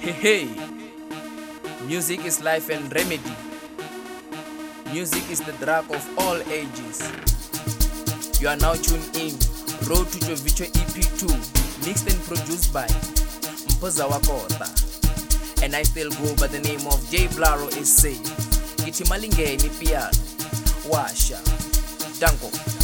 Hey, music is life and remedy. Music is the drug of all ages. You are now tuned in Road to Jovicho EP2, mixed and produced by Mpoza Wakota. And I still go by the name of J Blaro SA. Gitimalingeni piano. Washa. Danko.